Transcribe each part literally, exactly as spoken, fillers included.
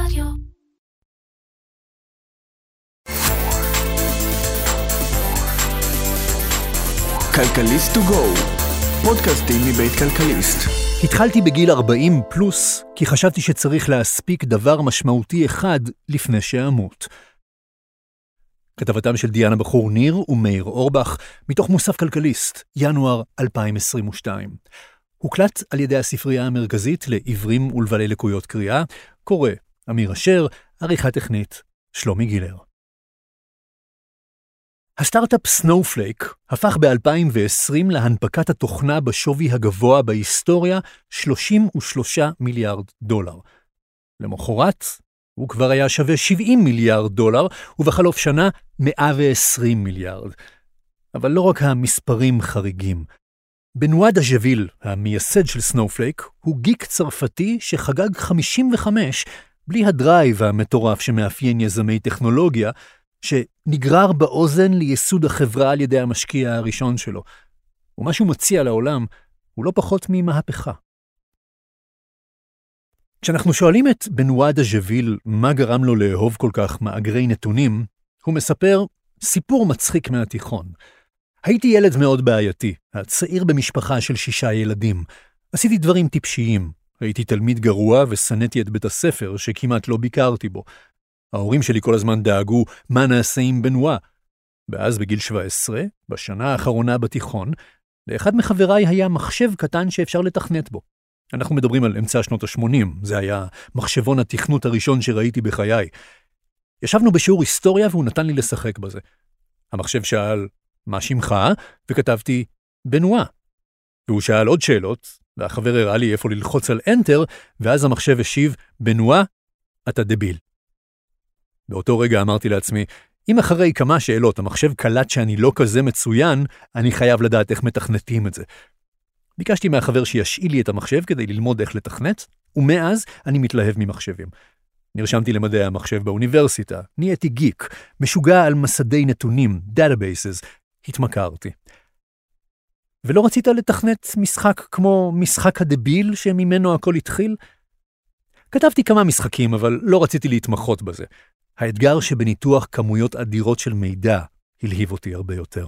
רדיו. כלכליסט טו גו, פודקאסטים מבית כלכליסט. התחלתי בגיל ארבעים פלוס, כי חשבתי שצריך להספיק דבר משמעותי אחד לפני שאמות. כתבתם של דיאנה בחור ניר ומאיר אורבך, מתוך מוסף כלכליסט, ינואר אלפיים עשרים ושתיים. הוקלט על ידי הספרייה המרכזית לעברים ולבעלי לקויות קריאה, קורא אמיר אשר, עריכה טכנית, שלומי גילר. הסטארט-אפ סנואופלייק הפך ב-אלפיים ועשרים להנפקת התוכנה בשווי הגבוה בהיסטוריה, שלושים ושלושה מיליארד דולר. למחרת, הוא כבר היה שווה שבעים מיליארד דולר, ובחלוף שנה מאה ועשרים מיליארד. אבל לא רק המספרים חריגים. בנואה דז'וויל, המייסד של סנואופלייק, הוא גיק צרפתי שחגג חמישים וחמש, בלי הדרייב המטורף שמאפיין יזמי טכנולוגיה, שנגרר באוזן לייסוד החברה על ידי המשקיע הראשון שלו. ומה שהוא מציע לעולם הוא לא פחות ממהפכה. כשאנחנו שואלים את בנואה דז'וויל מה גרם לו לאהוב כל כך מאגרי נתונים, הוא מספר סיפור מצחיק מהתיכון. הייתי ילד מאוד בעייתי, הצעיר במשפחה של שישה ילדים. עשיתי דברים טיפשיים. הייתי תלמיד גרוע וסניתי את בית הספר שכמעט לא ביקרתי בו. ההורים שלי כל הזמן דאגו מה נעשה עם בנואה. ואז בגיל שבע עשרה, בשנה האחרונה בתיכון, לאחד מחבריי היה מחשב קטן שאפשר לתכנת בו. אנחנו מדברים על אמצע שנות ה-שמונים, זה היה מחשבון התכנות הראשון שראיתי בחיי. ישבנו בשיעור היסטוריה והוא נתן לי לשחק בזה. המחשב שאל, מה שמך? וכתבתי, בנואה. והוא שאל עוד שאלות, והחבר הראה לי איפה ללחוץ על Enter, ואז המחשב השיב, בנואה, אתה דביל. באותו רגע אמרתי לעצמי, אם אחרי כמה שאלות המחשב קלט שאני לא כזה מצוין, אני חייב לדעת איך מתכנתים את זה. ביקשתי מהחבר שישאיל לי את המחשב כדי ללמוד איך לתכנת, ומאז אני מתלהב ממחשבים. נרשמתי למדעי המחשב באוניברסיטה, נהייתי גיק, משוגע על מסדי נתונים, databases, התמכרתי. ולא רצית לתכנת משחק כמו משחק הדביל שממנו הכל התחיל? כתבתי כמה משחקים, אבל לא רציתי להתמחות בזה. האתגר שבניתוח כמויות אדירות של מידע הלהיב אותי הרבה יותר.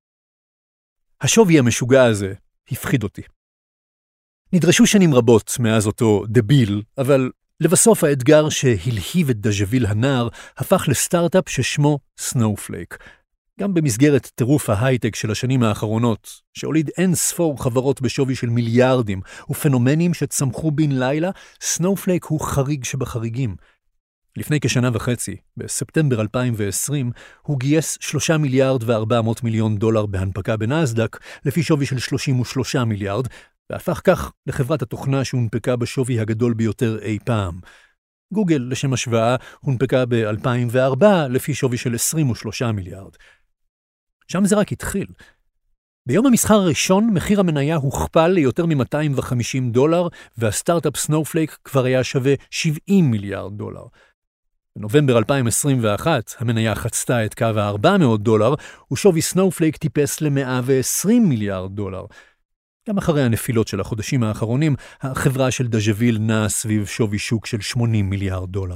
השווי המשוגע הזה הפחיד אותי. נדרשו שנים רבות מאז אותו דביל, אבל לבסוף האתגר שהלהיב את דז'וויל הנער הפך לסטארט-אפ ששמו סנואופלייק. גם במסגרת טירוף ההייטק של השנים האחרונות, שהוליד אין ספור חברות בשווי של מיליארדים ופנומנים שצמחו בן לילה, סנואופלייק הוא חריג שבחריגים. לפני כשנה וחצי, בספטמבר אלפיים ועשרים, הוא גייס שלושה מיליארד וארבע מאות מיליון דולר בהנפקה בנאסדק, לפי שווי של שלושים ושלושה מיליארד, והפך כך לחברת התוכנה שהונפקה בשווי הגדול ביותר אי פעם. גוגל, לשם השוואה, הונפקה ב-אלפיים וארבע, לפי שווי של עשרים ושלושה מיליארד. שם זה רק התחיל. ביום המסחר הראשון, מחיר המניה הוכפל ליותר מ-מאתיים וחמישים דולר, והסטארט-אפ סנואופלייק כבר היה שווה שבעים מיליארד דולר. בנובמבר אלפיים עשרים ואחת, המניה חצתה את קו ה-ארבע מאות דולר, ושווי סנואופלייק טיפס ל-מאה ועשרים מיליארד דולר. גם אחרי הנפילות של החודשים האחרונים, החברה של דז'וויל נעה סביב שווי שוק של שמונים מיליארד דולר.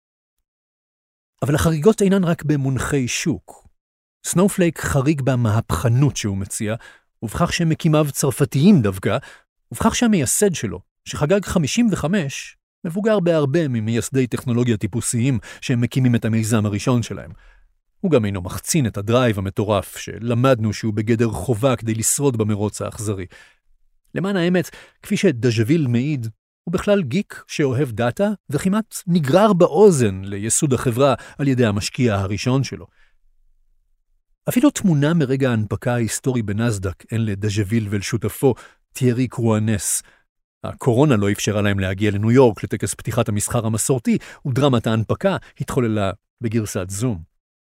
אבל החריגות אינן רק במונחי שוק. סנואופלייק חריג במהפכנות שהוא מציע, ובכך שמקימיו צרפתיים דווקא, ובכך שהמייסד שלו, שחגג חמישים וחמש, מבוגר בהרבה ממייסדי טכנולוגיה טיפוסיים שהם מקימים את המיזם הראשון שלהם. הוא גם אינו מחצין את הדרייב המטורף שלמדנו שהוא בגדר חובה כדי לשרוד במרוץ האכזרי. למען האמת, כפי שדז'וויל מעיד, הוא בכלל גיק שאוהב דאטה וכמעט נגרר באוזן לייסוד החברה על ידי המשקיע הראשון שלו. אפילו תמונה מרגע ההנפקה ההיסטורי בנאסדק אין לדז'וויל ולשותפו תיארי קרואנס. הקורונה לא אפשרה להם להגיע לניו יורק לטקס פתיחת המסחר המסורתי, ודרמת ההנפקה התחוללה בגרסת זום.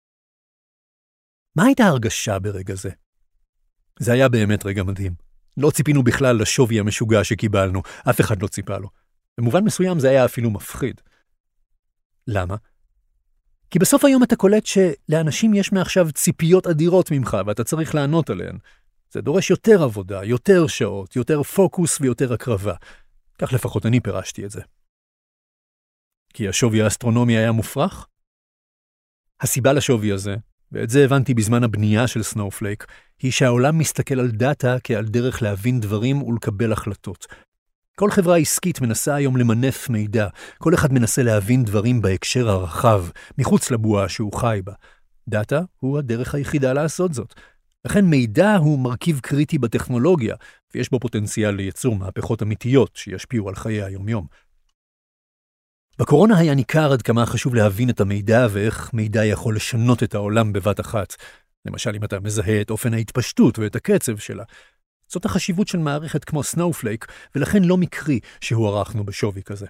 מה הייתה הרגשה ברגע זה? זה היה באמת רגע מדהים. לא ציפינו בכלל לשווי המשוגע שקיבלנו, אף אחד לא ציפה לו. במובן מסוים זה היה אפילו מפחיד. למה? כי בסוף היום אתה קולט שלאנשים יש מעכשיו ציפיות אדירות ממך, ואתה צריך לענות עליהן. זה דורש יותר עבודה, יותר שעות, יותר פוקוס ויותר הקרבה. כך לפחות אני פירשתי את זה. כי השווי האסטרונומי היה מופרך? הסיבה לשווי הזה, ואת זה הבנתי בזמן הבנייה של סנואופלייק, היא שהעולם מסתכל על דאטה כעל דרך להבין דברים ולקבל החלטות. כל חברה עסקית מנסה היום למנף מידע, כל אחד מנסה להבין דברים בהקשר הרחב, מחוץ לבועה שהוא חי בה. דאטה הוא הדרך היחידה לעשות זאת. לכן מידע הוא מרכיב קריטי בטכנולוגיה, ויש בו פוטנציאל לייצור מהפכות אמיתיות שישפיעו על חיי היומיום. בקורונה היה ניכר עד כמה חשוב להבין את המידע ואיך מידע יכול לשנות את העולם בבת אחת. למשל, אם אתה מזהה את אופן ההתפשטות ואת הקצב שלה. זאת החשיבות של מערכת כמו סנואופלייק, ולכן לא מקרי שהוערכנו בשווי כזה.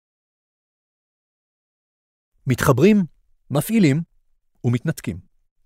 מתחברים, מפעילים ומתנתקים.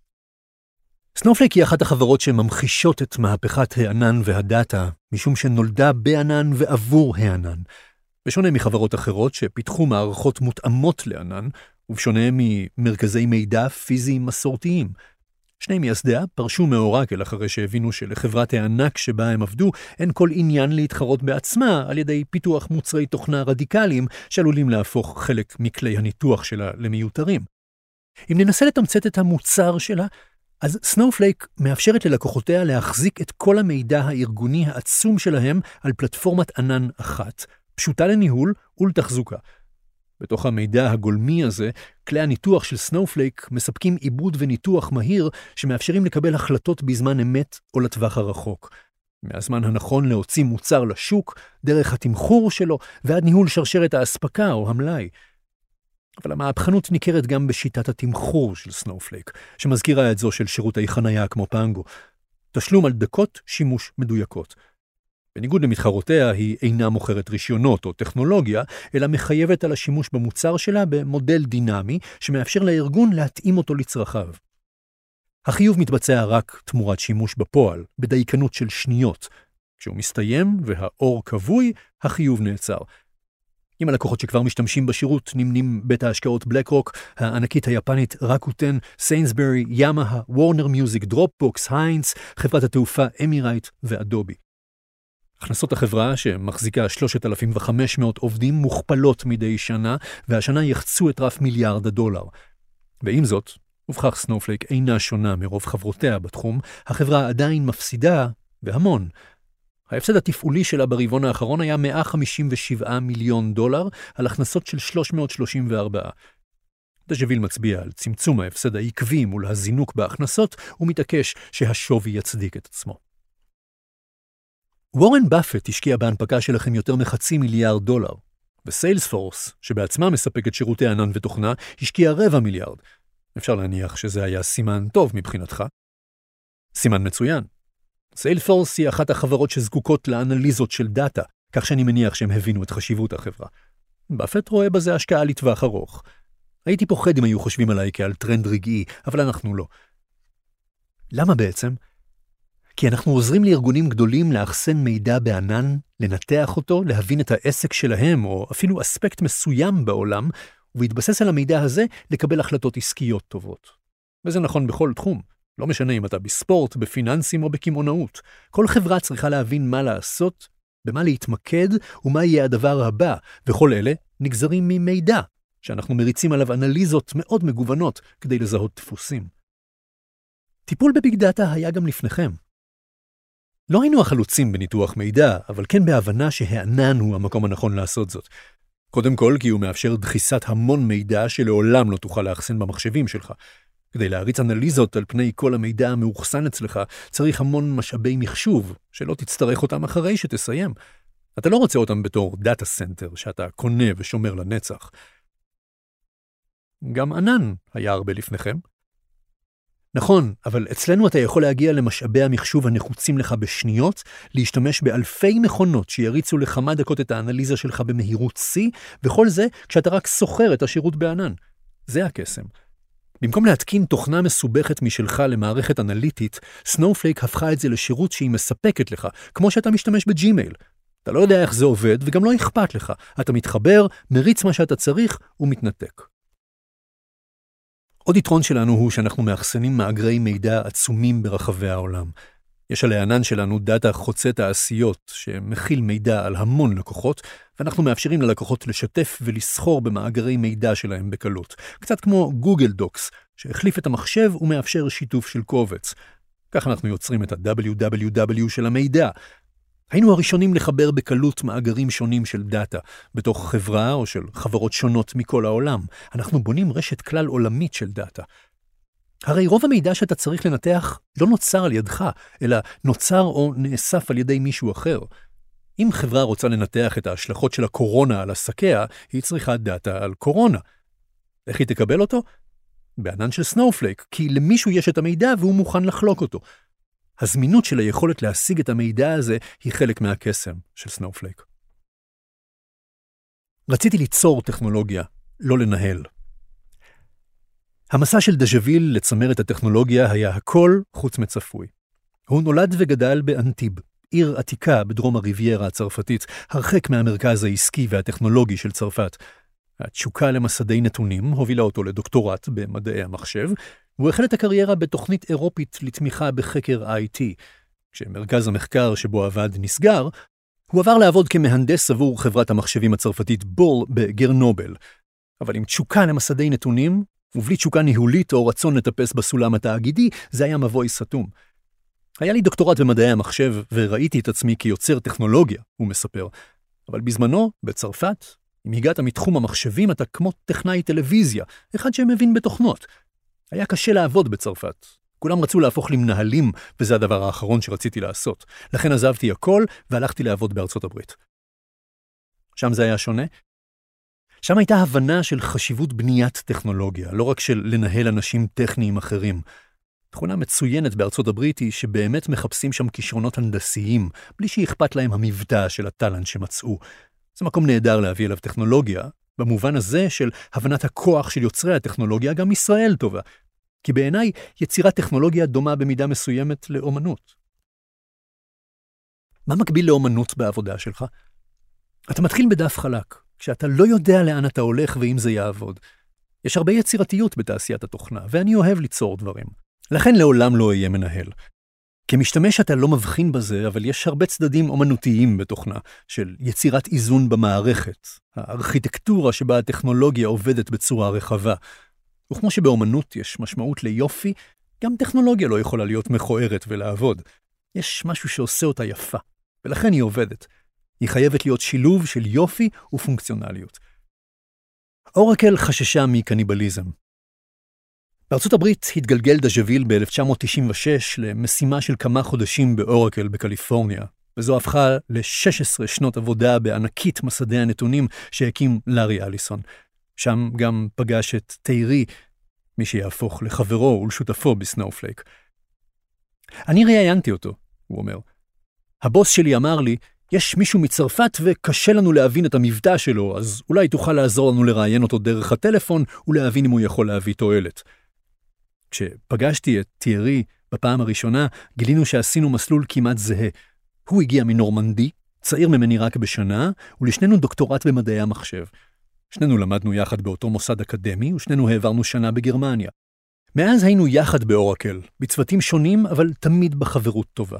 סנואופלייק היא אחת החברות שממחישות את מהפכת הענן והדאטה, משום שנולדה בענן ועבור הענן. בשונה מחברות אחרות שפיתחו מערכות מותאמות לענן, ובשונה ממרכזי מידע פיזיים מסורתיים. שני מייסדיה פרשו מאורקל אחרי שהבינו שלחברת הענק שבה הם עבדו אין כל עניין להתחרות בעצמה על ידי פיתוח מוצרי תוכנה רדיקליים שעלולים להפוך חלק מכלי הניתוח שלה למיותרים. אם ננסה לתמצת את המוצר שלה, אז סנואופלייק מאפשרת ללקוחותיה להחזיק את כל המידע הארגוני העצום שלהם על פלטפורמת ענן אחת, פשוטה לניהול ולתחזוקה. בתוך המידע הגולמי הזה, כלי הניתוח של סנואופלייק מספקים עיבוד וניתוח מהיר שמאפשרים לקבל החלטות בזמן אמת או לטווח הרחוק. מהזמן הנכון להוציא מוצר לשוק, דרך התמחור שלו ועד ניהול שרשרת האספקה או המלאי. אבל המהפכנות ניכרת גם בשיטת התמחור של סנואופלייק, שמזכירה את זו של שירותי חנייה כמו פנגו. תשלום על דקות שימוש מדויקות. בניגוד למתחרותיה, היא אינה מוכרת רישיונות או טכנולוגיה, אלא מחייבת על השימוש במוצר שלה במודל דינמי, שמאפשר לארגון להתאים אותו לצרכיו. החיוב מתבצע רק תמורת שימוש בפועל, בדייקנות של שניות. כשהוא מסתיים והאור כבוי, החיוב נעצר. אם הלקוחות שכבר משתמשים בשירות נמנים בית ההשקעות בלקרוק, הענקית היפנית רקוטן, סיינסברי, ימאה, וורנר מיוזיק, דרופבוקס, היינס, חברת התעופה אמירייט ואדובי. הכנסות החברה שמחזיקה שלושת אלפים וחמש מאות עובדים מוכפלות מדי שנה, והשנה יחצו את רף מיליארד הדולר. ועם זאת, ובכך סנואופלייק אינה שונה מרוב חברותיה בתחום, החברה עדיין מפסידה והמון. ההפסד התפעולי שלה ברבעון האחרון היה מאה חמישים ושבעה מיליון דולר על הכנסות של שלוש מאות שלושים וארבע. דז'וויל מצביע על צמצום ההפסד העקבי מול הזינוק בהכנסות ומתעקש שהשווי יצדיק את עצמו. וורן באפט השקיע בהנפקה שלכם יותר מחצי מיליארד דולר, וסיילספורס, שבעצמה מספקת שירותי ענן ותוכנה, השקיע רבע מיליארד. אפשר להניח שזה היה סימן טוב מבחינתך. סימן מצוין. סיילספורס היא אחת החברות שזקוקות לאנליזות של דאטה, כך שאני מניח שהם הבינו את חשיבות החברה. באפט רואה בזה השקעה לטווח ארוך. הייתי פוחד אם היו חושבים עליי כעל טרנד רגעי, אבל אנחנו לא. למה בעצם? כי אנחנו עוזרים לארגונים גדולים לאחסן מידע בענן, לנתח אותו, להבין את העסק שלהם, או אפילו אספקט מסוים בעולם, ובהתבסס על המידע הזה לקבל החלטות עסקיות טובות. וזה נכון בכל תחום. לא משנה אם אתה בספורט, בפיננסים או בקימונאות. כל חברה צריכה להבין מה לעשות, במה להתמקד ומה יהיה הדבר הבא, וכל אלה נגזרים ממידע, שאנחנו מריצים עליו אנליזות מאוד מגוונות כדי לזהות דפוסים. טיפול בביג דאטה היה גם לפניכם. לא היינו החלוצים בניתוח מידע, אבל כן בהבנה שהענן הוא המקום הנכון לעשות זאת. קודם כל, כי הוא מאפשר דחיסת המון מידע שלעולם לא תוכל להחסן במחשבים שלך. כדי להריץ אנליזות על פני כל המידע המאוחסן אצלך, צריך המון משאבי מחשוב, שלא תצטרך אותם אחרי שתסיים. אתה לא רוצה אותם בתור דאטה סנטר, שאתה קונה ושומר לנצח. גם ענן היה הרבה לפניכם. נכון, אבל אצלנו אתה יכול להגיע למשאבי המחשוב הנחוצים לך בשניות, להשתמש באלפי מכונות שיריצו לכמה דקות את האנליזה שלך במהירות C, וכל זה כשאתה רק סוחר את השירות בענן. זה הקסם. במקום להתקין תוכנה מסובכת משלך למערכת אנליטית, סנואופלייק הפכה את זה לשירות שהיא מספקת לך, כמו שאתה משתמש בג'ימייל. אתה לא יודע איך זה עובד וגם לא אכפת לך. אתה מתחבר, מריץ מה שאתה צריך ומתנתק. עוד יתרון שלנו הוא שאנחנו מאחסנים מאגרי מידע עצומים ברחבי העולם. יש על הענן שלנו דאטה חוצה תעשיות שמכיל מידע על המון לקוחות, ואנחנו מאפשרים ללקוחות לשתף ולסחור במאגרי מידע שלהם בקלות. קצת כמו גוגל דוקס, שהחליף את המחשב ומאפשר שיתוף של קובץ. כך אנחנו יוצרים את ה-דאבליו דאבליו דאבליו של המידע. היינו הראשונים לחבר בקלות מאגרים שונים של דאטה, בתוך חברה או של חברות שונות מכל העולם. אנחנו בונים רשת כלל עולמית של דאטה. הרי רוב המידע שאתה צריך לנתח לא נוצר על ידך, אלא נוצר או נאסף על ידי מישהו אחר. אם חברה רוצה לנתח את ההשלכות של הקורונה על עסקיה, היא צריכה דאטה על קורונה. איך היא תקבל אותו? בענן של סנואופלייק, כי למישהו יש את המידע והוא מוכן לחלוק אותו. הזמינות של היכולת להשיג את המידע הזה היא חלק מהקסם של סנואופלייק. רציתי ליצור טכנולוגיה, לא לנהל. המסע של דז'וויל לצמר את הטכנולוגיה היה הכל חוץ מצפוי. הוא נולד וגדל באנטיב, עיר עתיקה בדרום הריביירה הצרפתית, הרחק מהמרכז העסקי והטכנולוגי של צרפת. התשוקה למסדי נתונים הובילה אותו לדוקטורט במדעי המחשב, והוא החל את הקריירה בתוכנית אירופית לתמיכה בחקר איי טי. כשמרכז המחקר שבו עבד נסגר, הוא עבר לעבוד כמהנדס עבור חברת המחשבים הצרפתית בול בגרנובל. אבל עם תשוקה למסדי נתונים, ובלי תשוקה ניהולית או רצון לטפס בסולם התאגידי, זה היה מבוי סתום. היה לי דוקטורט במדעי המחשב, וראיתי את עצמי כיוצר טכנולוגיה, הוא מספר. אבל בזמנו, בצרפת, אם הגעת מתחום המחשבים, אתה כמו טכנאי טלוויזיה, אחד שמבין בתוכנות. היה קשה לעבוד בצרפת. כולם רצו להפוך למנהלים, וזה הדבר האחרון שרציתי לעשות. לכן עזבתי הכל, והלכתי לעבוד בארצות הברית. שם זה היה שונה. שם הייתה הבנה של חשיבות בניית טכנולוגיה, לא רק של לנהל אנשים טכניים אחרים. תכונה מצוינת בארצות הברית היא שבאמת מחפשים שם כישרונות הנדסיים, בלי שאכפת להם המבטא של הטלנט שמצאו. זה מקום נהדר להביא אליו טכנולוגיה, במובן הזה של הבנת הכוח של יוצרי הטכנולוגיה, גם ישראל טובה. כי בעיניי יצירת טכנולוגיה דומה במידה מסוימת לאומנות. מה מקביל לאומנות בעבודה שלך? אתה מתחיל בדף חלק, כשאתה לא יודע לאן אתה הולך ואם זה יעבוד. יש הרבה יצירתיות בתעשיית התוכנה, ואני אוהב ליצור דברים. לכן לעולם לא אהיה מנהל. כמשתמש אתה לא מבחין בזה, אבל יש הרבה צדדים אומנותיים בתוכנה, של יצירת איזון במערכת, הארכיטקטורה שבה הטכנולוגיה עובדת בצורה רחבה. וכמו שבאומנות יש משמעות ליופי, גם טכנולוגיה לא יכולה להיות מכוערת ולעבוד. יש משהו שעושה אותה יפה, ולכן היא עובדת. היא חייבת להיות שילוב של יופי ופונקציונליות. אורקל חששה מקניבליזם. בארצות הברית התגלגל דז'וויל ב-אלף תשע מאות תשעים ושש למשימה של כמה חודשים באורקל בקליפורניה, וזו הפכה ל-שש עשרה שנות עבודה בענקית מסדי הנתונים שהקים לארי אליסון. שם גם פגש את תיירי, מי שיהפוך לחברו ולשותפו בסנואופלייק. אני ראיינתי אותו, הוא אומר. הבוס שלי אמר לי, יש מישהו מצרפת וקשה לנו להבין את המבטא שלו, אז אולי תוכל לעזור לנו לראיין אותו דרך הטלפון ולהבין אם הוא יכול להביא תועלת. כשפגשתי את תיירי בפעם הראשונה, גילינו שעשינו מסלול כמעט זהה. הוא הגיע מנורמנדי, צעיר ממני רק בשנה, ולשנינו דוקטורט במדעי המחשב. שנינו למדנו יחד באותו מוסד אקדמי, ושנינו העברנו שנה בגרמניה. מאז היינו יחד באורקל, בצוותים שונים, אבל תמיד בחברות טובה.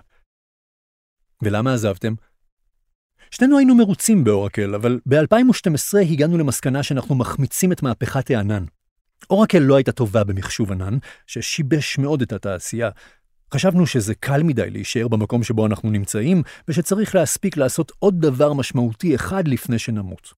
ולמה עזבתם? שנינו היינו מרוצים באורקל, אבל ב-אלפיים ושתים עשרה הגענו למסקנה שאנחנו מחמיצים את מהפכת הענן. אורקל לא הייתה טובה במחשוב ענן, ששיבש מאוד את התעשייה. חשבנו שזה קל מדי להישאר במקום שבו אנחנו נמצאים, ושצריך להספיק לעשות עוד דבר משמעותי אחד לפני שנמות.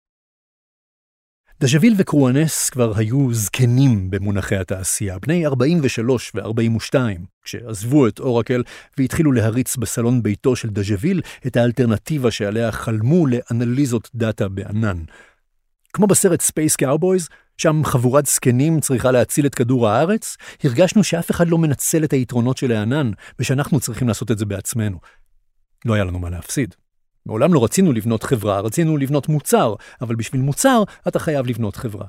דז'וויל וקרואנס כבר היו זקנים במונחי התעשייה, בני ארבעים ושלוש ו-ארבעים ושתיים, כשעזבו את אורקל והתחילו להריץ בסלון ביתו של דז'וויל את האלטרנטיבה שעליה חלמו לאנליזות דאטה בענן. כמו בסרט Space Cowboys, שם חבורת זקנים צריכה להציל את כדור הארץ, הרגשנו שאף אחד לא מנצל את היתרונות של הענן, ושאנחנו צריכים לעשות את זה בעצמנו. לא היה לנו מה להפסיד. מעולם לא רצינו לבנות חברה, רצינו לבנות מוצר, אבל בשביל מוצר אתה חייב לבנות חברה.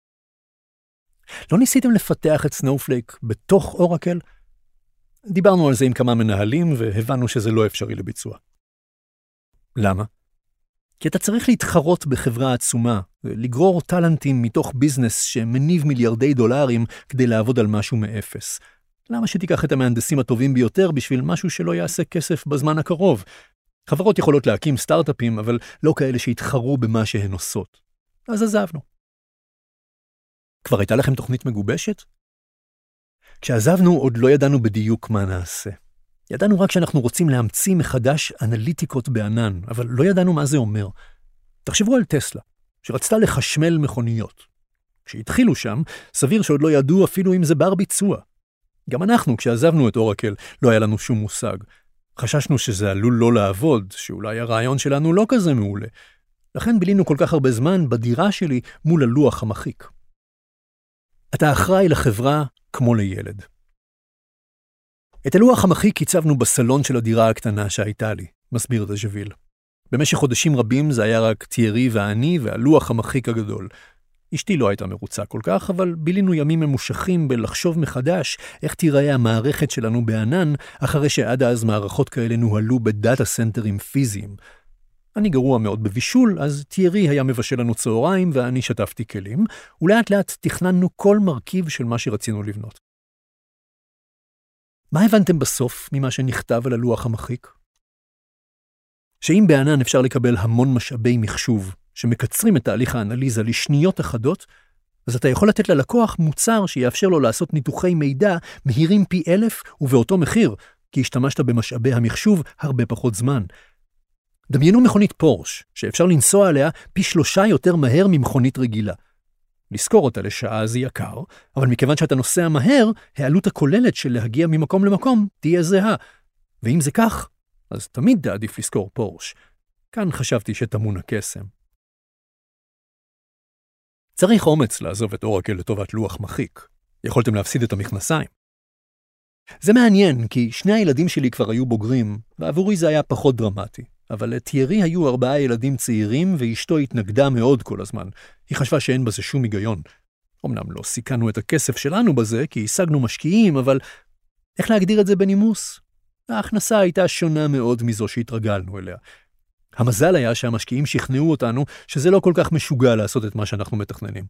לא ניסיתם לפתח את סנואופלייק בתוך אורקל? דיברנו על זה עם כמה מנהלים והבנו שזה לא אפשרי לביצוע. למה? כי אתה צריך להתחרות בחברה עצומה, ולגרור טלנטים מתוך ביזנס שמניב מיליארדי דולרים כדי לעבוד על משהו מאפס. למה שתיקח את המהנדסים הטובים ביותר בשביל משהו שלא יעשה כסף בזמן הקרוב? חברות יכולות להקים סטארט-אפים, אבל לא כאלה שהתחרו במה שהן עושות. אז עזבנו. כבר הייתה לכם תוכנית מגובשת? כשעזבנו עוד לא ידענו בדיוק מה נעשה. ידענו רק שאנחנו רוצים להמציא מחדש אנליטיקות בענן, אבל לא ידענו מה זה אומר. תחשבו על טסלה, שרצתה לחשמל מכוניות. כשהתחילו שם, סביר שעוד לא ידעו אפילו אם זה בר ביצוע. גם אנחנו, כשעזבנו את אורקל, לא היה לנו שום מושג. חששנו שזה עלול לא לעבוד, שאולי הרעיון שלנו לא כזה מעולה. לכן בילינו כל כך הרבה זמן בדירה שלי מול הלוח המחיק. אתה אחראי לחברה כמו לילד. את הלוח המחיק הצבנו בסלון של הדירה הקטנה שהייתה לי, מסביר דז'וויל. במשך חודשים רבים זה היה רק תיארי ואני והלוח המחיק הגדול. אשתי לא הייתה מרוצה כל כך, אבל בילינו ימים ממושכים בלחשוב מחדש איך תיראה המערכת שלנו בענן, אחרי שעד אז מערכות כאלה נוהלו בדאטה סנטרים פיזיים. אני גרוע מאוד בבישול, אז תיארי היה מבשל לנו צהריים ואני שטפתי כלים, ולאט לאט תכננו כל מרכיב של מה שרצינו לבנות. מה הבנתם בסוף ממה שנכתב על הלוח המחיק? שאם בענן אפשר לקבל המון משאבי מחשוב, שמקצרים את תהליך האנליזה לשניות אחדות, אז אתה יכול לתת ללקוח מוצר שיאפשר לו לעשות ניתוחי מידע מהירים פי אלף ובאותו מחיר, כי השתמשת במשאבי המחשוב הרבה פחות זמן. דמיינו מכונית פורש, שאפשר לנסוע עליה פי שלושה יותר מהר ממכונית רגילה. לזכור אותה לשעה זה יקר, אבל מכיוון שאתה נוסע מהר, העלות הכוללת של להגיע ממקום למקום תהיה זהה. ואם זה כך, אז תמיד תעדיף לזכור פורש. כאן חשבתי שתמון הקסם. צריך אומץ לעזוב את אורקל לטובת לוח מחיק. יכולתם להפסיד את המכנסיים. זה מעניין, כי שני הילדים שלי כבר היו בוגרים, ועבורי זה היה פחות דרמטי. אבל לתיארי היו ארבעה ילדים צעירים, ואשתו התנגדה מאוד כל הזמן. היא חשבה שאין בזה שום היגיון. אמנם לא סיכנו את הכסף שלנו בזה, כי השגנו משקיעים, אבל איך להגדיר את זה בנימוס? ההכנסה הייתה שונה מאוד מזו שהתרגלנו אליה. המזל היה שהמשקיעים שכנעו אותנו שזה לא כל כך משוגע לעשות את מה שאנחנו מתכננים.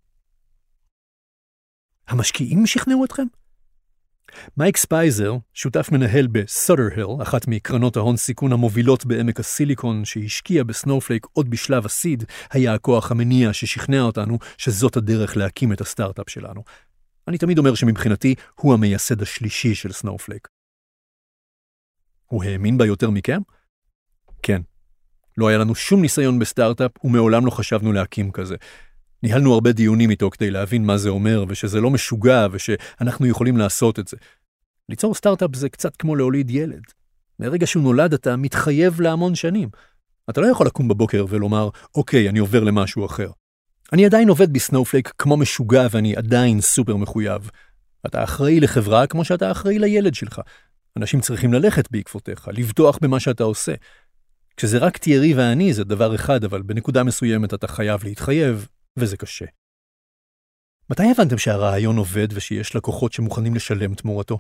המשקיעים שכנעו אתכם? מייק ספייזר, שותף מנהל בסודרהיל, אחת מקרנות ההון סיכון המובילות בעמק הסיליקון שהשקיע בסנופלייק עוד בשלב הסיד, היה הכוח המניע ששכנע אותנו שזאת הדרך להקים את הסטארט-אפ שלנו. אני תמיד אומר שמבחינתי הוא המייסד השלישי של סנופלייק. הוא האמין בה יותר מכם? כן. לא היה לנו שום ניסיון בסטארט-אפ ומעולם לא חשבנו להקים כזה. ניהלנו הרבה דיונים איתו כדי להבין מה זה אומר ושזה לא משוגע ושאנחנו יכולים לעשות את זה. ליצור סטארט-אפ זה קצת כמו להוליד ילד. מהרגע שהוא נולד אתה מתחייב להמון שנים. אתה לא יכול לקום בבוקר ולומר, אוקיי, אני עובר למשהו אחר. אני עדיין עובד בסנופלייק כמו משוגע ואני עדיין סופר מחויב. אתה אחראי לחברה כמו שאתה אחראי לילד שלך. אנשים צריכים ללכת בעקבותיך, לבטוח במה שאתה עושה. כשזה רק תיארי ואני זה דבר אחד, אבל בנקודה מסוימת אתה חייב להתחייב, וזה קשה. מתי הבנתם שהרעיון עובד ושיש לקוחות שמוכנים לשלם תמורתו?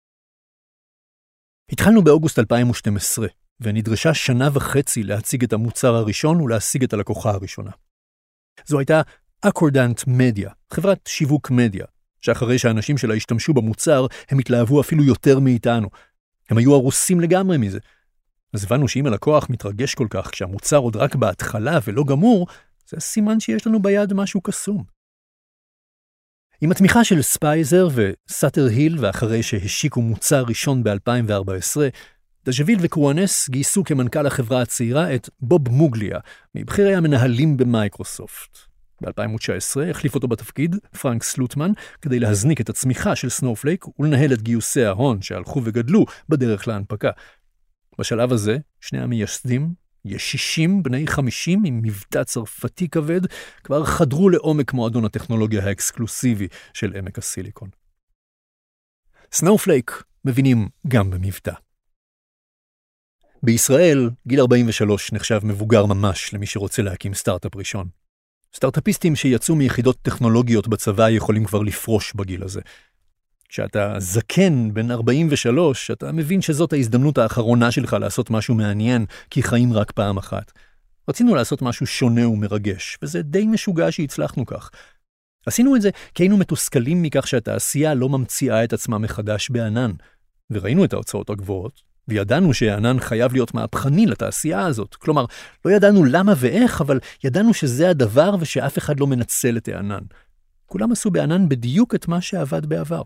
התחלנו באוגוסט אלפיים ושתים עשרה, ונדרשה שנה וחצי להציג את המוצר הראשון ולהשיג את הלקוחה הראשונה. זו הייתה אקורדנט מדיה, חברת שיווק מדיה, שאחרי שהאנשים שלה השתמשו במוצר, הם התלהבו אפילו יותר מאיתנו. הם היו הרוסים לגמרי מזה. אז הבנו שאם הלקוח מתרגש כל כך כשהמוצר עוד רק בהתחלה ולא גמור, זה סימן שיש לנו ביד משהו קסום. עם התמיכה של ספייזר וסאטר-היל, ואחרי שהשיקו מוצר ראשון ב-אלפיים וארבע עשרה, דז'וויל וקרואנס גייסו כמנכ"ל החברה הצעירה את בוב מוגליה, מבחירי המנהלים במייקרוסופט. ב-אלפיים ותשע עשרה החליף אותו בתפקיד פרנק סלוטמן, כדי להזניק את הצמיחה של סנופלייק ולנהל את גיוסי ההון שהלכו וגדלו בדרך להנפקה. בשלב הזה, שני המייסדים, ישישים בני חמישים עם מבטא צרפתי כבד, כבר חדרו לעומק מועדון הטכנולוגיה האקסקלוסיבי של עמק הסיליקון. סנופלייק מבינים גם במבטא. בישראל, גיל ארבעים ושלוש נחשב מבוגר ממש למי שרוצה להקים סטארט-אפ ראשון. סטארט-אפיסטים שיצאו מיחידות טכנולוגיות בצבא יכולים כבר לפרוש בגיל הזה. כשאתה זקן בן ארבעים ושלוש, אתה מבין שזאת ההזדמנות האחרונה שלך לעשות משהו מעניין, כי חיים רק פעם אחת. רצינו לעשות משהו שונה ומרגש, וזה די משוגע שהצלחנו כך. עשינו את זה כי היינו מתוסכלים מכך שהתעשייה לא ממציאה את עצמה מחדש בענן, וראינו את ההוצאות הגבוהות, וידענו שהענן חייב להיות מהפכני לתעשייה הזאת. כלומר, לא ידענו למה ואיך, אבל ידענו שזה הדבר ושאף אחד לא מנצל את הענן. כולם עשו בענן בדיוק את מה שעבד בעבר.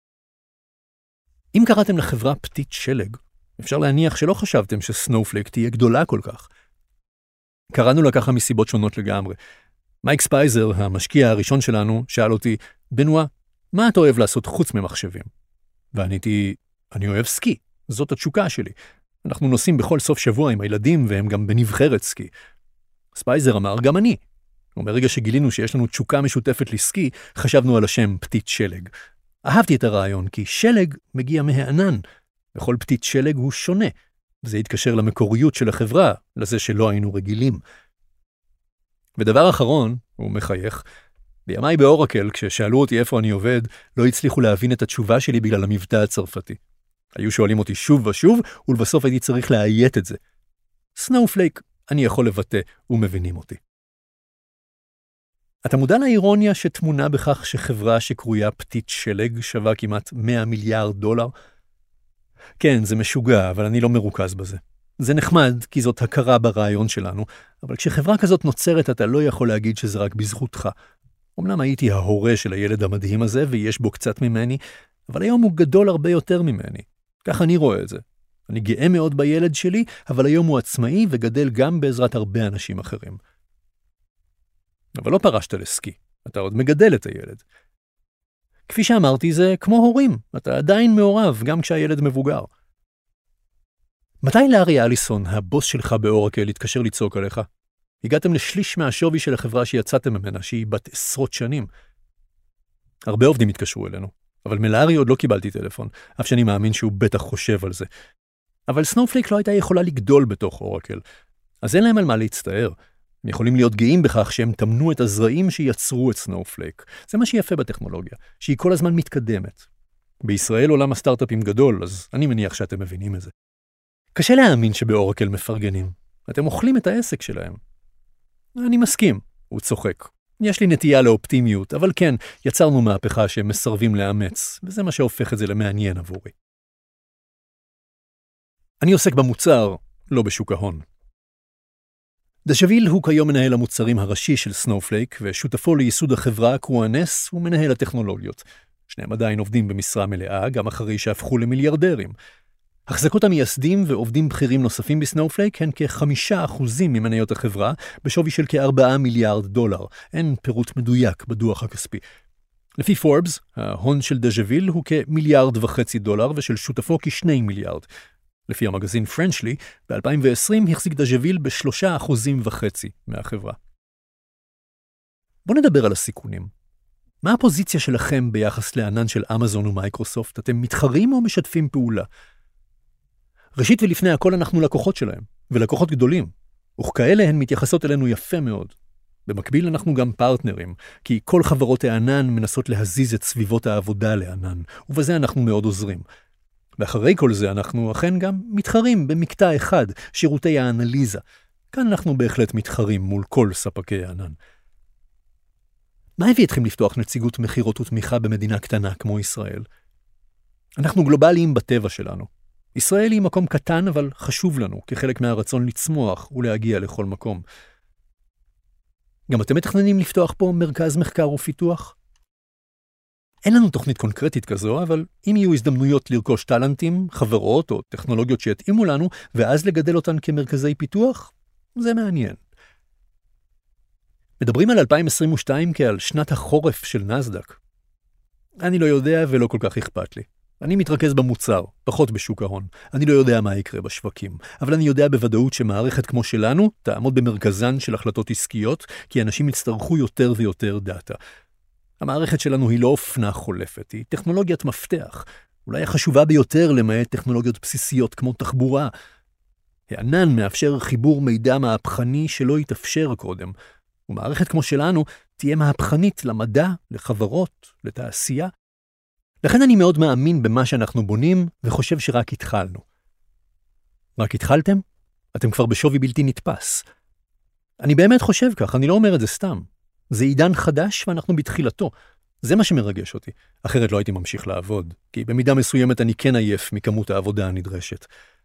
אם קראתם לחברה פתית שלג, אפשר להניח שלא חשבתם שסנופלייק תהיה גדולה כל כך. קראנו לה ככה מסיבות שונות לגמרי. מייק ספייזר, המשקיע הראשון שלנו, שאל אותי, בנועה, מה אתה אוהב לעשות חוץ ממחשבים? ועניתי, אני אוהב סקי, זאת התשוקה שלי. אנחנו נוסעים בכל סוף שבוע עם הילדים והם גם בנבחרת סקי. ספייזר אמר, גם אני. ומרגע שגילינו שיש לנו תשוקה משותפת לסקי, חשבנו על השם פתית שלג. אהבתי את הרעיון, כי שלג מגיע מהענן. וכל פתית שלג הוא שונה. זה התקשר למקוריות של החברה, לזה שלא היינו רגילים. ודבר אחרון, הוא מחייך, בימיי באורקל, כששאלו אותי איפה אני עובד, לא הצליחו להבין את התשובה שלי בגלל המבטא הצרפתי. היו שואלים אותי שוב ושוב, ולבסוף הייתי צריך להיית את זה. סנופלייק, אני יכול לבטא, ומבינים אותי. אתה מודע לאירוניה שתמונה בכך שחברה שקרויה פתית שלג שווה כמעט מאה מיליארד דולר? כן, זה משוגע, אבל אני לא מרוכז בזה. זה נחמד, כי זאת הכרה ברעיון שלנו, אבל כשחברה כזאת נוצרת, אתה לא יכול להגיד שזה רק בזכותך. אמנם הייתי ההורה של הילד המדהים הזה, ויש בו קצת ממני, אבל היום הוא גדול הרבה יותר ממני. כך אני רואה את זה. אני גאה מאוד בילד שלי, אבל היום הוא עצמאי וגדל גם בעזרת הרבה אנשים אחרים. אבל לא פרשת לסקי, אתה עוד מגדל את הילד. כפי שאמרתי, זה כמו הורים, אתה עדיין מעורב, גם כשהילד מבוגר. מתי לארי אליסון, הבוס שלך באורקל, התקשר לצעוק עליך? הגעתם לשליש מהשווי של החברה שיצאתם ממנה, שהיא בת עשרות שנים. הרבה עובדים התקשרו אלינו, אבל מלארי עוד לא קיבלתי טלפון, אף שאני מאמין שהוא בטח חושב על זה. אבל סנופלייק לא הייתה יכולה לגדול בתוך אורקל, אז אין להם על מה להצטער. הם יכולים להיות גאים בכך שהם תמנו את הזרעים שיצרו את סנופלייק. זה מה שיפה בטכנולוגיה, שהיא כל הזמן מתקדמת. בישראל עולם הסטארט-אפים גדול, אז אני מניח שאתם מבינים את זה. קשה להאמין שבאורקל מפרגנים. אתם אוכלים את העסק שלהם. אני מסכים, הוא צוחק. יש לי נטייה לאופטימיות, אבל כן, יצרנו מהפכה שהם מסרבים לאמץ, וזה מה שהופך את זה למעניין עבורי. אני עוסק במוצר, לא בשוק ההון. דז'וויל הוא כיום מנהל המוצרים הראשי של סנופלייק, ושותפו לייסוד החברה קרואנס הוא מנהל הטכנולוגיות. שניהם עדיין עובדים במשרה מלאה, גם אחרי שהפכו למיליארדרים. החזקות המייסדים ועובדים בכירים נוספים בסנופלייק הן כחמישה אחוזים ממניות החברה, בשווי של כארבעה מיליארד דולר. אין פירוט מדויק בדוח הכספי. לפי פורבס, ההון של דז'וויל הוא כמיליארד וחצי דולר, ושל שותפו כשני מיליארד. לפי המגזין פרנצ'לי, ב-אלפיים ועשרים החזיק דז'וויל בשלושה אחוזים וחצי מהחברה. בואו נדבר על הסיכונים. מה הפוזיציה שלכם ביחס לענן של אמזון ומייקרוסופט? אתם מתחרים או משתפים פעולה? ראשית ולפני הכל אנחנו לקוחות שלהם, ולקוחות גדולים, וכאלה הן מתייחסות אלינו יפה מאוד. במקביל אנחנו גם פרטנרים, כי כל חברות הענן מנסות להזיז את סביבות העבודה לענן, ובזה אנחנו מאוד עוזרים. ואחרי כל זה אנחנו אכן גם מתחרים במקטע אחד, שירותי האנליזה. כאן אנחנו בהחלט מתחרים מול כל ספקי הענן. מה הביא אתכם לפתוח נציגות מחירות ותמיכה במדינה קטנה כמו ישראל? אנחנו גלובליים בטבע שלנו. ישראל היא מקום קטן אבל חשוב לנו, כחלק מהרצון לצמוח ולהגיע לכל מקום. גם אתם מתכננים לפתוח פה מרכז מחקר ופיתוח? אין לנו תוכנית קונקרטית כזו, אבל אם יהיו הזדמנויות לרכוש טלנטים, חברות או טכנולוגיות שיתאימו לנו, ואז לגדל אותן כמרכזי פיתוח, זה מעניין. מדברים על אלפיים עשרים ושתיים כעל שנת החורף של נסדק. אני לא יודע ולא כל כך אכפת לי. אני מתרכז במוצר, פחות בשוק ההון. אני לא יודע מה יקרה בשווקים, אבל אני יודע בוודאות שמערכת כמו שלנו תעמוד במרכזן של החלטות עסקיות, כי אנשים יצטרכו יותר ויותר דאטה. המערכת שלנו היא לא אופנה חולפת, היא טכנולוגיית מפתח, אולי החשובה ביותר למעט טכנולוגיות בסיסיות כמו תחבורה. הענן מאפשר חיבור מידע מהפכני שלא יתאפשר קודם, ומערכת כמו שלנו תהיה מהפכנית למדע, לחברות, לתעשייה. לכן אני מאוד מאמין במה שאנחנו בונים, וחושב שרק התחלנו. רק התחלתם? אתם כבר בשווי בלתי נתפס. אני באמת חושב כך, אני לא אומר את זה סתם. זה עידן חדש ואנחנו בתחילתו. זה מה שמרגש אותי. אחרת לא הייתי ממשיך לעבוד, כי במידה מסוימת אני כן עייף מכמות העבודה הנדרשת.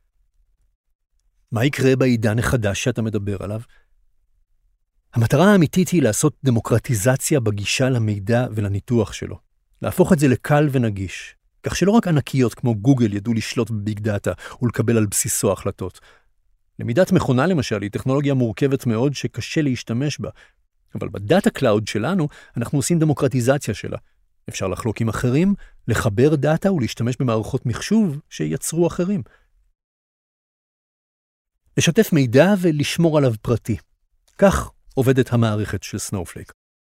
מה יקרה בעידן החדש שאתה מדבר עליו? המטרה האמיתית היא לעשות דמוקרטיזציה בגישה למידע ולניתוח שלו. להפוך את זה לקל ונגיש, כך שלא רק ענקיות כמו גוגל ידעו לשלוט בביג דאטה ולקבל על בסיסו החלטות. למידת מכונה למשל היא טכנולוגיה מורכבת מאוד שקשה להשתמש בה, אבל בדאטה קלאוד שלנו אנחנו עושים דמוקרטיזציה שלה. אפשר לחלוק עם אחרים, לחבר דאטה ולהשתמש במערכות מחשוב שיצרו אחרים. לשתף מידע ולשמור עליו פרטי. כך עובדת המערכת של סנופלייק.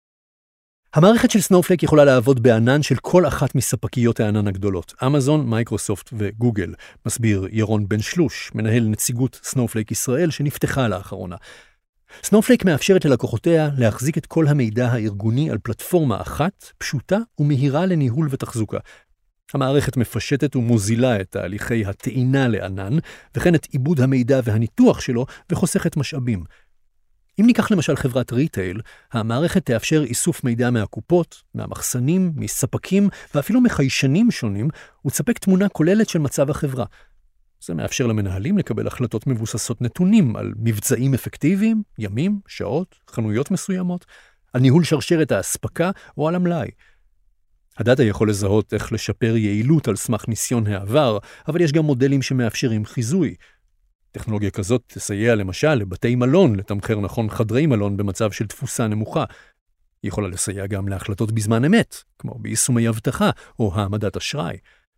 המערכת של סנופלייק יכולה לעבוד בענן של כל אחת מספקיות הענן הגדולות, אמזון, מייקרוסופט וגוגל, מסביר ירון בן שלוש, מנהל נציגות סנופלייק ישראל שנפתחה לאחרונה. סנופלייק מאפשרת ללקוחותיה להחזיק את כל המידע הארגוני על פלטפורמה אחת, פשוטה ומהירה לניהול ותחזוקה. המערכת מפשטת ומוזילה את תהליכי הטעינה לענן, וכן את עיבוד המידע והניתוח שלו וחוסכת משאבים. אם ניקח למשל חברת ריטייל, המערכת תאפשר איסוף מידע מהקופות, מהמחסנים, מספקים ואפילו מחיישנים שונים, ותספק תמונה כוללת של מצב החברה. זה מאפשר למנהלים לקבל החלטות מבוססות נתונים על מבצעים אפקטיביים, ימים, שעות, חנויות מסוימות, על ניהול שרשרת האספקה או על המלאי. הדאטה יכול לזהות איך לשפר יעילות על סמך ניסיון העבר, אבל יש גם מודלים שמאפשרים חיזוי. טכנולוגיה כזאת תסייע למשל לבתי מלון לתמחר נכון חדרי מלון במצב של תפוסה נמוכה. היא יכולה לסייע גם להחלטות בזמן אמת, כמו ביישומי אבטחה או העמדת אשראי.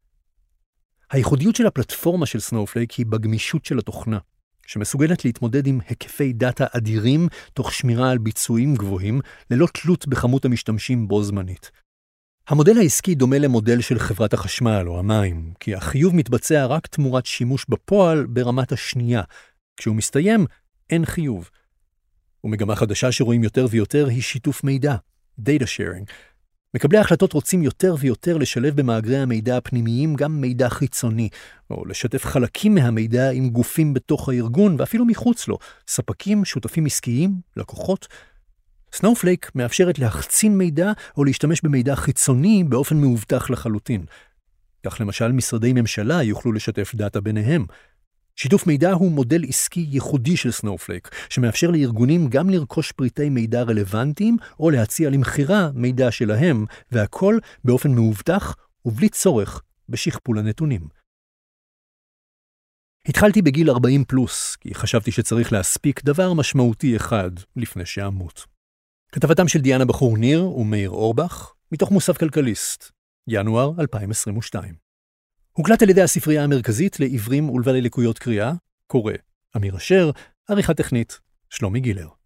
הייחודיות של הפלטפורמה של סנופלייק היא בגמישות של התוכנה, שמסוגלת להתמודד עם היקפי דאטה אדירים תוך שמירה על ביצועים גבוהים, ללא תלות בכמות המשתמשים בו זמנית. המודל העסקי דומה למודל של חברת החשמל או המים, כי החיוב מתבצע רק תמורת שימוש בפועל ברמת השנייה. כשהוא מסתיים, אין חיוב. ומגמה חדשה שרואים יותר ויותר היא שיתוף מידע, data sharing. מקבלי ההחלטות רוצים יותר ויותר לשלב במאגרי המידע הפנימיים גם מידע חיצוני, או לשתף חלקים מהמידע עם גופים בתוך הארגון ואפילו מחוץ לו, ספקים, שותפים עסקיים, לקוחות. סנופלייק מאפשרת להחצין מידע או להשתמש במידע חיצוני באופן מאובטח לחלוטין. כך למשל משרדי ממשלה יוכלו לשתף דאטה ביניהם. שיתוף מידע הוא מודל עסקי ייחודי של סנופלייק, שמאפשר לארגונים גם לרכוש פריטי מידע רלוונטיים או להציע למחירה מידע שלהם, והכל באופן מאובטח ובלי צורך בשכפול הנתונים. התחלתי בגיל ארבעים פלוס, כי חשבתי שצריך להספיק דבר משמעותי אחד לפני שאמות. כתבתם של דיאנה בחור ניר ומאיר אורבך, מתוך מוסף כלכליסט, ינואר אלפיים עשרים ושתיים. הוקלט על ידי הספרייה המרכזית לעיוורים ולבעלי לקויות קריאה, קורא, אמיר אשר, עריכה טכנית, שלומי גילר.